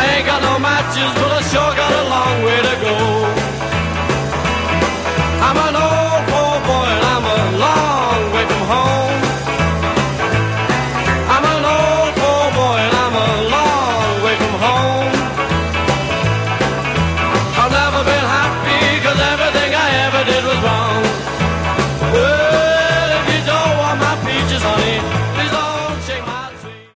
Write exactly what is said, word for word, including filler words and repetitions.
I ain't got no matches, but I sure got a long way to go. I'm an